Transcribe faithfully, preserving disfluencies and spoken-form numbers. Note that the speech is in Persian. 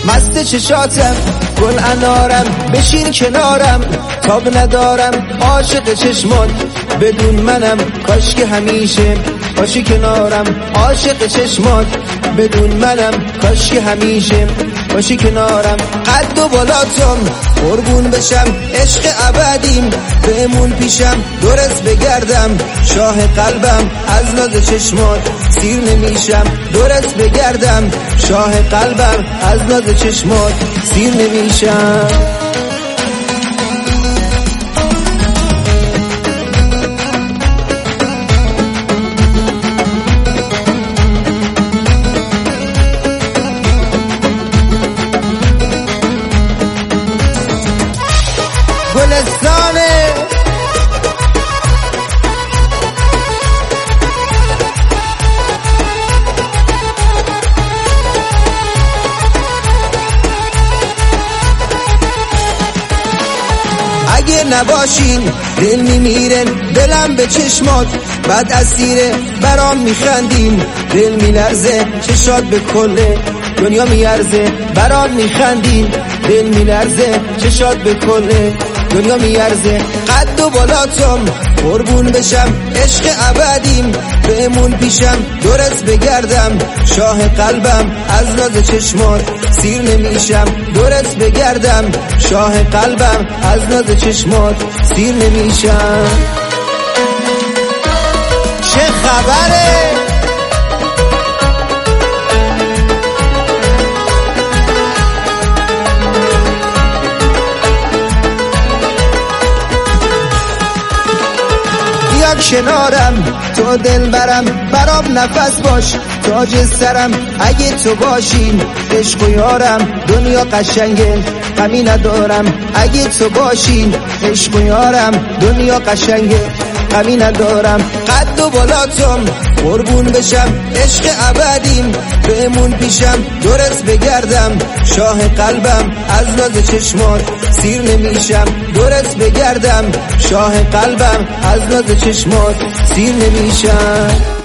مست چشاتم گل انارم، بشین کنارم تاب ندارم، عاشق چشمات بدون منم، کاش که همیشه باشی کنارم. عاشق چشمات بدون منم، کاش که همیشه باشی کنارم. قد و بالاتم قربون بشم، عشق ابدیم بمون پیشم، دورت بگردم شاه قلبم، از ناز چشمات سیر نمیشم. دورت بگردم شاه قلبم، از ناز چشمات سیر نمیشم. گلستانه اگه نباشین دل میمیرن، دلم به چشمات بعد اسیره، برام میخندین دل میلرزه، چشات به کله دنیا میارزه. برام میخندین دل میلرزه، چشات به کله دنیا میارزه. قد و بالاتم قربون بشم، عشق ابدیم بمون پیشم، دورت بگردم شاه قلبم، از ناز چشمات سیر نمیشم. دورت بگردم شاه قلبم، از ناز چشمات سیر نمیشم. چه خبره؟ کنارم تو دل برم، برام نفس باش تاج سرم. اگه تو باشین عشق و یارم، دنیا قشنگه غمی ندارم. اگه تو باشین عشق و یارم، دنیا قشنگه غمی ندارم. قد و بالاتم قربون بشم، عشق ابدیم بمون پیشم، دورت بگردم شاه قلبم، از ناز چشمات سیر نمیشم. دورت بگردم شاه قلبم، از ناز چشمات سیر نمیشم.